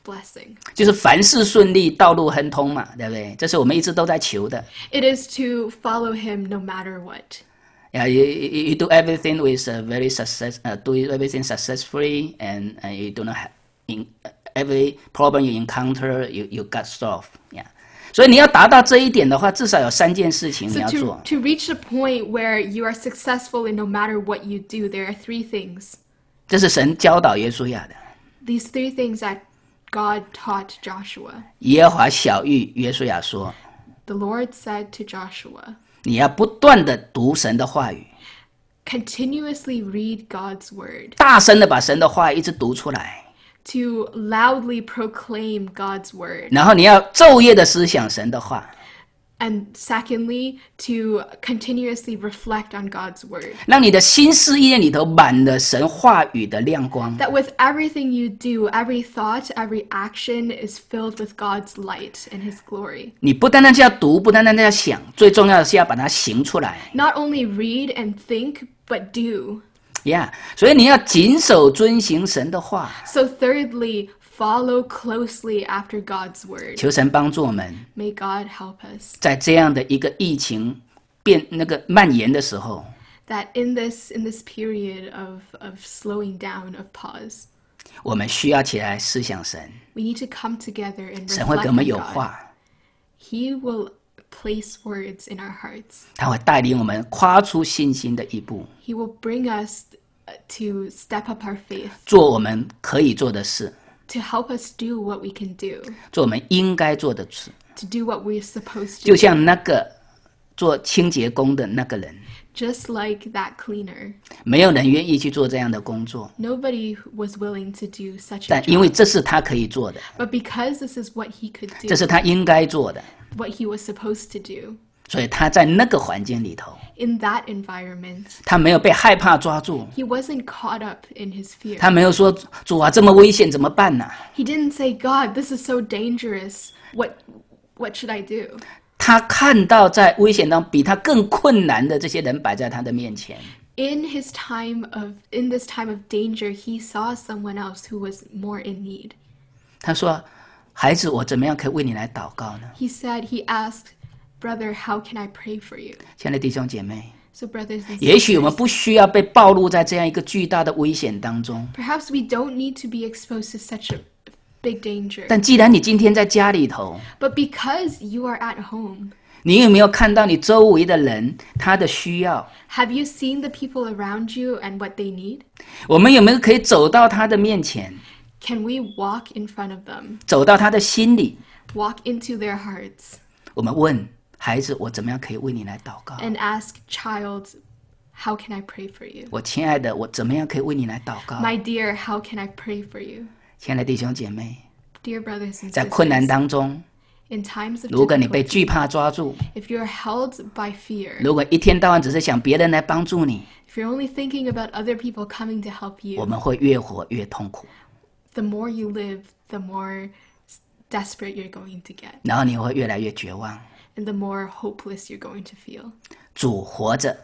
Speaker 1: blessing.
Speaker 2: 就是凡事顺利，道路亨通嘛，对不对？这是我们一直都在求的。
Speaker 1: It is to follow him no matter what.
Speaker 2: Yeah, you, you, you do everything with a very success, uh, do everything successfully, and uh, you do not have in every problem you encounter, you you got solved. Yeah. 所以你要达到这一点的话，至少有三件事情你
Speaker 1: So
Speaker 2: 要
Speaker 1: to,
Speaker 2: 做。
Speaker 1: to reach the point where you are successful in no matter what you do, there are three things.
Speaker 2: 这是神教导约书亚的。
Speaker 1: These three things that God taught Joshua.
Speaker 2: 耶和华晓谕约书亚说
Speaker 1: The Lord said to Joshua,：“
Speaker 2: 你要不断的读神的话语，
Speaker 1: continuously read God's word,
Speaker 2: 大声的把神的话语一直读出来，
Speaker 1: to loudly proclaim God's word,
Speaker 2: 然后你要昼夜的思想神的话，
Speaker 1: and secondly, to continuously reflect on God's word.
Speaker 2: 让你的心思意念里头满了神话语的亮光。
Speaker 1: That with everything you do, every thought, every action is filled with God's light and his glory.
Speaker 2: 你不单单是要读，不单单是要想，最重要的是要把它行出来。
Speaker 1: Not only read and think, but do.
Speaker 2: Yeah， 所以你要谨守遵行神的话。
Speaker 1: So thirdly, follow closely after God's word.
Speaker 2: 求神帮助我们，
Speaker 1: May God help us
Speaker 2: 在这样的一个疫情变那个蔓延的时候，
Speaker 1: that in this in this period of, of slowing down, of pause,
Speaker 2: 我们需要起来思想神，
Speaker 1: we need to come together and
Speaker 2: 神会
Speaker 1: reflect
Speaker 2: 给我们
Speaker 1: on
Speaker 2: 有
Speaker 1: God.
Speaker 2: 话，
Speaker 1: He will place words in our hearts.
Speaker 2: 他会带领我们跨出信心的一步，
Speaker 1: He will bring us to step up our faith,
Speaker 2: 做我们可以做的事，
Speaker 1: to help us do what we can do,
Speaker 2: 做我们应该做的事。
Speaker 1: to do what we're supposed to
Speaker 2: 就
Speaker 1: do.
Speaker 2: 像那个做清洁工的那个人，
Speaker 1: Just like that cleaner.
Speaker 2: 没有人愿意去做这样的工作，
Speaker 1: Nobody was willing to do such a
Speaker 2: 但因为
Speaker 1: job.
Speaker 2: 这是他可以做的，
Speaker 1: But because this is what he could
Speaker 2: 这
Speaker 1: do,
Speaker 2: 是他应该做的，
Speaker 1: what he was supposed to do,
Speaker 2: 所以他在那个环境里头，
Speaker 1: in that environment,
Speaker 2: 他没有被害怕抓住，
Speaker 1: he wasn't caught up in his fear.
Speaker 2: 他没有说主啊这么危险怎么办呢、
Speaker 1: He didn't say, God, this is so dangerous. What what should I do?
Speaker 2: 他看到在危险当中比他更困难的这些人摆在他的面前，
Speaker 1: In his time of in this time of danger, he saw someone else who was more in need.
Speaker 2: 他说：“孩子，我怎么样可以为你来祷告呢
Speaker 1: He said, he asked, brother, how can I pray for you?？”
Speaker 2: 亲爱的弟兄姐妹，
Speaker 1: So brothers and
Speaker 2: 也许我们
Speaker 1: sisters,
Speaker 2: 不需要被暴露在这样一个巨大的危险当中，
Speaker 1: perhaps we don't need to be exposed to such a big danger.
Speaker 2: 但既然你今天在家里头，
Speaker 1: But because you are at home,
Speaker 2: 你有没有看到你周围的人他的需要？
Speaker 1: have you seen the people around you and what they need?
Speaker 2: 我们有没有可以走到他的面前，
Speaker 1: Can we walk in front of them,
Speaker 2: 走到他的心里？
Speaker 1: walk into their hearts,
Speaker 2: 我们问孩子：“我怎么样可以为你来祷告？”
Speaker 1: and ask, child, how can I pray for you?
Speaker 2: 我亲爱的，我怎么样可以为你来祷告？
Speaker 1: My dear, how can I pray for you?
Speaker 2: 亲爱的弟兄姐妹，
Speaker 1: Dear brothers and
Speaker 2: 在困难
Speaker 1: sisters,
Speaker 2: 当中，
Speaker 1: in times of
Speaker 2: 如果你被
Speaker 1: difficulty,
Speaker 2: 惧怕抓住，
Speaker 1: if you're held by fear,
Speaker 2: 如果一天到晚只是想别人来帮助你，
Speaker 1: if you're only thinking about other people coming to help
Speaker 2: 我
Speaker 1: you,
Speaker 2: 们会越活越痛苦，
Speaker 1: the more you live, the more s- desperate you're going to get,
Speaker 2: 然后你会越来越绝望。
Speaker 1: and the more hopeless you're going to feel.
Speaker 2: 主活着，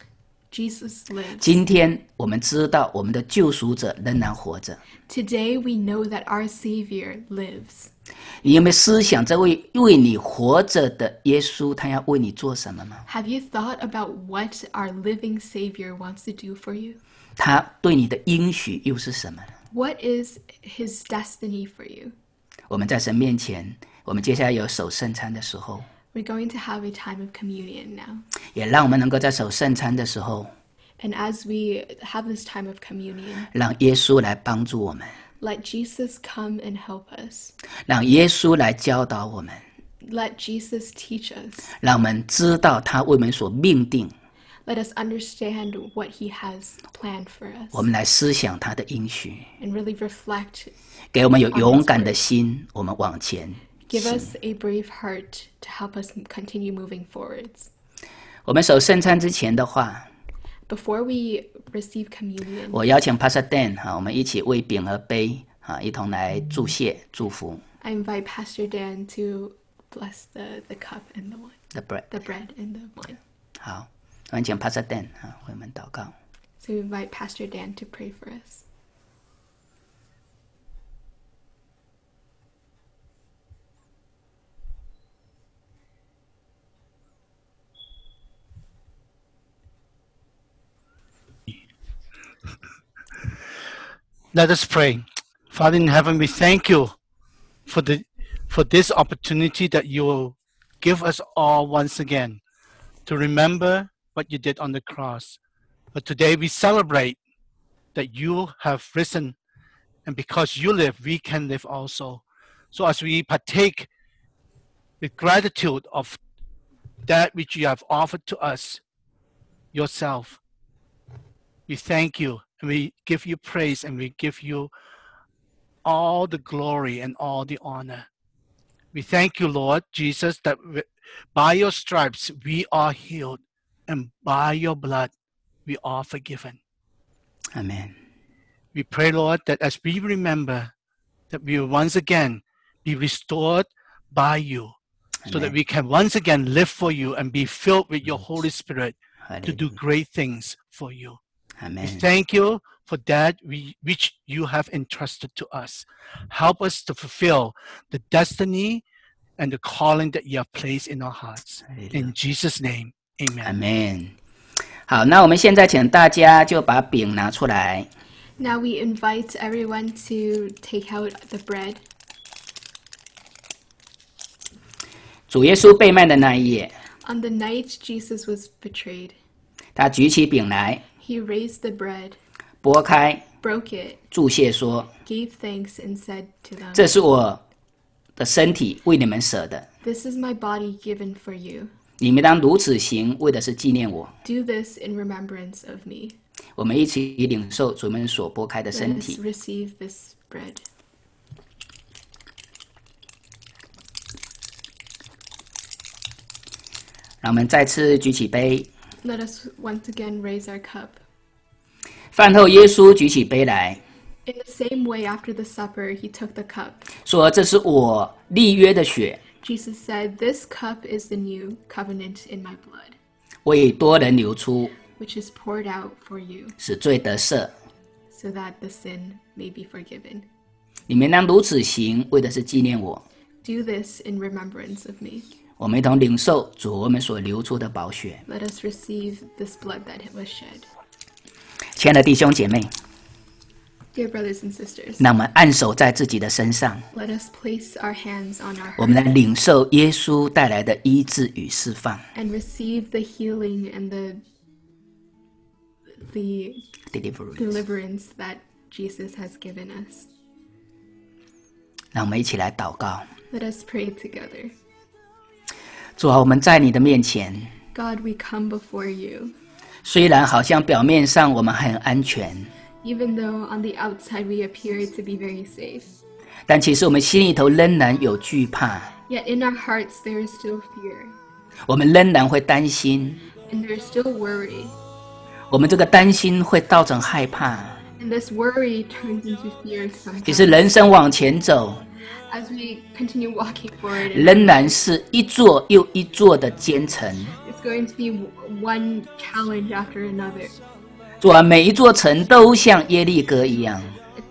Speaker 1: Jesus lives.
Speaker 2: 今天我们知道我们的救赎者仍然活着。
Speaker 1: Today we know that our Savior lives.
Speaker 2: 你有没有思想这位为你活着的耶稣，他要为你做什么吗？
Speaker 1: Have you thought about what our living Savior wants to do for you?
Speaker 2: 他对你的应许又是什么呢？
Speaker 1: What is His destiny for you?
Speaker 2: 我们在神面前，我们接下来有守圣餐的时候，
Speaker 1: We're going to have a time of communion now.
Speaker 2: 也让我们能够在守圣餐的时候，
Speaker 1: And as we have this time of communion,
Speaker 2: 让耶稣来帮助我们，
Speaker 1: let Jesus come and help us.
Speaker 2: 让耶稣来教导我们，
Speaker 1: Let Jesus teach us.
Speaker 2: 让我们知道他为我们所命定，
Speaker 1: Let us understand what He has planned for
Speaker 2: 我
Speaker 1: us
Speaker 2: 们来思想他的应许，
Speaker 1: and really reflect.
Speaker 2: 给我们有勇敢的心，我们往前。
Speaker 1: Give us a brave heart to help us continue moving forwards.
Speaker 2: 我们守圣餐之前的话，
Speaker 1: Before we receive communion,
Speaker 2: 我邀请 Pastor Dan 哈，我们一起为饼和杯啊，一同来祝谢祝福
Speaker 1: I invite Pastor Dan to bless the, the cup and the wine,
Speaker 2: the bread。
Speaker 1: the bread and the wine.
Speaker 2: 好，我们请 Pastor Dan 啊为我们祷告。
Speaker 1: So we invite Pastor Dan to pray for us.
Speaker 5: Let us pray. Father in heaven, we thank you for the for this opportunity that you will give us all once again to remember what you did on the cross. But today we celebrate that you have risen, and because you live, we can live also. So as we partake with gratitude of that which you have offered to us, yourself, we thank you and we give you praise and we give you all the glory and all the honor. We thank you, Lord Jesus, that by your stripes we are healed, and by your blood we are forgiven.
Speaker 2: Amen.
Speaker 5: We pray, Lord, that as we remember, that we will once again be restored by you, Amen. So that we can once again live for you and be filled with your Holy Spirit Hallelujah. To do great things for you.
Speaker 2: Amen.
Speaker 5: We thank you for that we, which you have entrusted to us. Help us to fulfill the destiny and the calling that you have placed in our hearts. In Jesus' name, amen.
Speaker 2: Amen. 好，那我们现在请大家就把饼拿出来。
Speaker 1: Now we invite everyone to take out the bread.
Speaker 2: 主耶稣被卖的那一夜，
Speaker 1: On the night Jesus was betrayed,
Speaker 2: 他举起饼来，
Speaker 1: he raised the bread,
Speaker 2: 拨开，
Speaker 1: broke it,
Speaker 2: 祝谢说
Speaker 1: gave thanks, and said to them,
Speaker 2: 这是我的身体，为你们舍的，
Speaker 1: This is my body given for you.
Speaker 2: 你们当如此行，为的是纪念我。
Speaker 1: Do this in remembrance of me.
Speaker 2: 我们一起领受主们所拨开的
Speaker 1: Let
Speaker 2: 身
Speaker 1: us
Speaker 2: 体。
Speaker 1: receive this bread.
Speaker 2: 让我们再次举起杯。
Speaker 1: Let us once again raise our cup.
Speaker 2: 饭后，耶稣举起杯来，
Speaker 1: In the same way, after the supper, he took the cup.
Speaker 2: 说：“这是我立约的血，
Speaker 1: Jesus said, This cup is the new covenant in my blood,
Speaker 2: 为多人流出，
Speaker 1: which is poured out for you,
Speaker 2: 使罪得赦。
Speaker 1: so that the sin may be forgiven.
Speaker 2: 你们当如此行，为的是纪念我。”
Speaker 1: Do this in remembrance of me.
Speaker 2: 我们一同领受主我们所流出的宝血。
Speaker 1: Let us receive this blood that was shed.
Speaker 2: 亲爱的弟兄姐妹，
Speaker 1: Dear brothers and sisters,
Speaker 2: 让我们按手在自己的身上，
Speaker 1: let us place our hands on our
Speaker 2: 我们来
Speaker 1: hearts
Speaker 2: 领受耶稣带来的医治与释放。
Speaker 1: and receive the healing and the the
Speaker 2: Deliverance。
Speaker 1: deliverance that Jesus has given us.
Speaker 2: 让我们一起来祷告。
Speaker 1: Let us pray together.
Speaker 2: 主啊，我们在你的面前，
Speaker 1: God, we come before you.
Speaker 2: 虽然好像表面上我们很安全，
Speaker 1: Even though on the outside we appear to be very safe,
Speaker 2: 但其实我们心里头仍然有惧怕，
Speaker 1: yet in our hearts there is still fear,
Speaker 2: 我们仍然会担心，
Speaker 1: and there is still worry,
Speaker 2: 我们这个担心会造成害怕。
Speaker 1: and this worry turns into fear
Speaker 2: 其实
Speaker 1: sometimes.
Speaker 2: 人生往前走，
Speaker 1: As we continue walking forward, in
Speaker 2: 仍然是一座又一座的坚城。
Speaker 1: it's going to be one challenge after another.
Speaker 2: 主啊，每一座城都像耶利哥一样，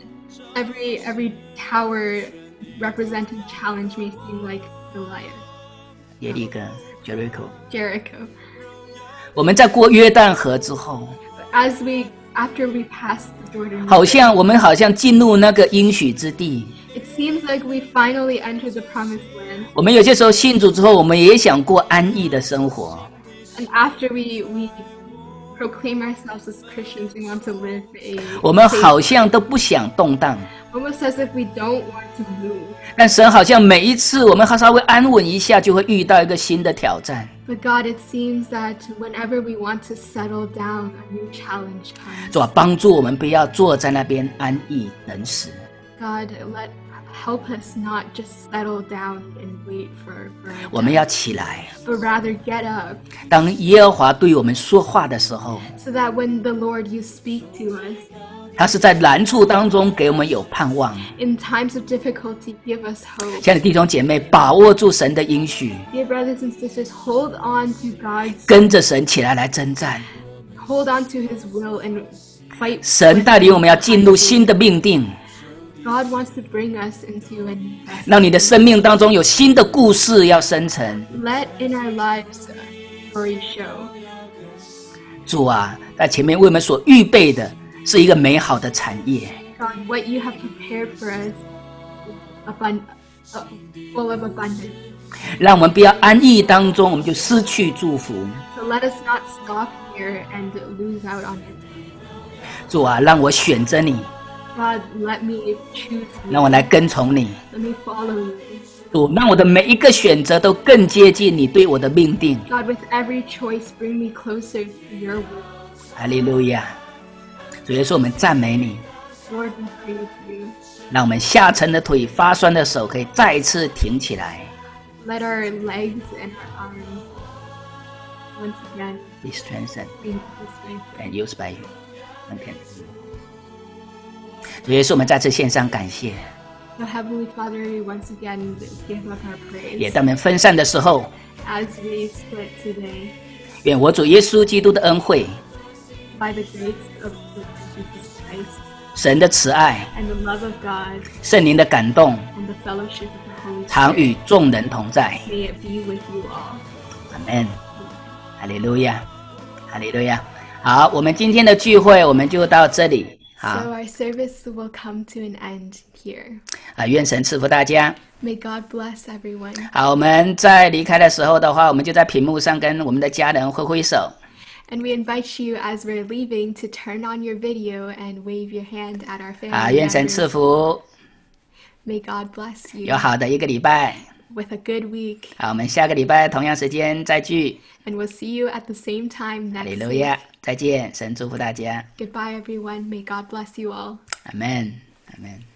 Speaker 1: Every every tower representing challenge may seem like Goliath,
Speaker 2: 耶利哥 （Jericho）。
Speaker 1: Jericho.
Speaker 2: 我们在过约旦河之后，
Speaker 1: But as we after we pass the Jordan,
Speaker 2: 好像我们好像进入那个应许之地。
Speaker 1: it seems like we finally entered the promised land.
Speaker 2: 我们有些时候信主之后，我们也想过安逸的生活，
Speaker 1: And after we we proclaim ourselves as Christians, we want to live a
Speaker 2: 我们
Speaker 1: safe
Speaker 2: 好像都不想动荡。
Speaker 1: almost as if we don't want to move.
Speaker 2: 但神好像每一次我们稍微安稳一下，就会遇到一个新的挑战。
Speaker 1: But God, it seems that whenever we want to settle down, a new challenge comes.
Speaker 2: 主啊，帮助我们不要坐在那边安逸能死。
Speaker 1: God, let help us not just settle down and wait for, for
Speaker 2: 我们要起来。
Speaker 1: but rather get up,
Speaker 2: 当耶和华对我们说话的时候，
Speaker 1: so that when the Lord you speak to us
Speaker 2: 他是在难处当中给我们有盼望。
Speaker 1: in times of difficulty, give us hope.
Speaker 2: 亲爱的弟兄姐妹，把握住神的应许，
Speaker 1: Dear brothers and sisters, hold on to God's
Speaker 2: 跟着神起来来征战。
Speaker 1: hold on to His will and fight.
Speaker 2: 神带领我们要进入新的命定，
Speaker 1: God wants to bring us into a new destiny.
Speaker 2: 让你的生命当中有新的故事要生成。
Speaker 1: Let in our lives a story show.
Speaker 2: 主啊，在前面为我们所预备的是一个美好的产业。
Speaker 1: God, what you have prepared for us is abund- uh, full of abundance.
Speaker 2: 让我们不要安逸当中，我们就失去祝福。
Speaker 1: So let us not stop here and lose out on it.
Speaker 2: 主啊，让我选择你，
Speaker 1: God, let me choose
Speaker 2: 让我
Speaker 1: you.
Speaker 2: 来跟从你。
Speaker 1: Let me follow you.
Speaker 2: 主，让我的每一个选择都更接近你对我的命定。
Speaker 1: God, with every choice, bring me closer to your will.
Speaker 2: 哈利路亚！主耶稣，我们赞美你，
Speaker 1: Lord, we praise you.
Speaker 2: 让我们下沉的腿、发酸的手可以再一次挺起来。
Speaker 1: Let our legs and our arms once again
Speaker 2: Be strengthened
Speaker 1: be strengthened.
Speaker 2: and used by you. Okay. 主耶稣，我们再次献上感谢。
Speaker 1: So Heavenly Father, we once again give up our
Speaker 2: 也
Speaker 1: praise
Speaker 2: 当我们分散的时候，
Speaker 1: as we split today
Speaker 2: 愿我主耶稣基督的恩惠、
Speaker 1: by the grace of the Lord Jesus Christ
Speaker 2: 神的慈爱、
Speaker 1: and the love of God
Speaker 2: 圣灵的感动，
Speaker 1: and the fellowship of the Holy
Speaker 2: 常
Speaker 1: Spirit.
Speaker 2: 与众人同在。
Speaker 1: May it be with you all.
Speaker 2: 阿门。哈利路亚，哈利路亚。好，我们今天的聚会我们就到这里。好
Speaker 1: So our service will come to an end here.
Speaker 2: 啊，愿神赐福大家。
Speaker 1: May God bless everyone.
Speaker 2: 好，我们在离开的时候的话，我们就在屏幕上跟我们的家人挥挥手。
Speaker 1: And we invite you as we're leaving to turn on your video and wave your hand at our
Speaker 2: 啊，
Speaker 1: family
Speaker 2: 愿神赐
Speaker 1: members.
Speaker 2: 福，
Speaker 1: May God bless you
Speaker 2: 有好的一个礼拜。
Speaker 1: with a good week.
Speaker 2: 好，我们下个礼拜同样时間再聚。
Speaker 1: And we'll see you at the same time
Speaker 2: 哈利
Speaker 1: next
Speaker 2: 路
Speaker 1: week.
Speaker 2: 亞，再見，神祝福大家。
Speaker 1: Goodbye, everyone. May God bless you all.
Speaker 2: 阿門，阿門。